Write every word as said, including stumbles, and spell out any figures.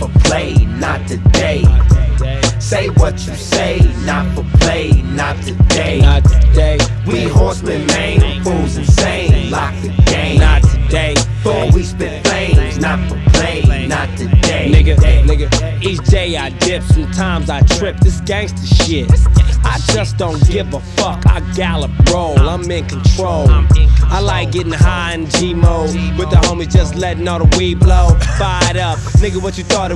for play, not today. Say what you say, not for play, not today. Not today. We horsemen, man, fools insane. Lock the game. Not today. Boy, we spit flames, not for play, not today. Nigga, nigga, each day I dip, sometimes I trip. This gangsta shit, I just don't give a fuck. I gallop roll, I'm in control. I like getting high in G mode with the homies, just letting all the weed blow. Fired up, nigga, what you thought it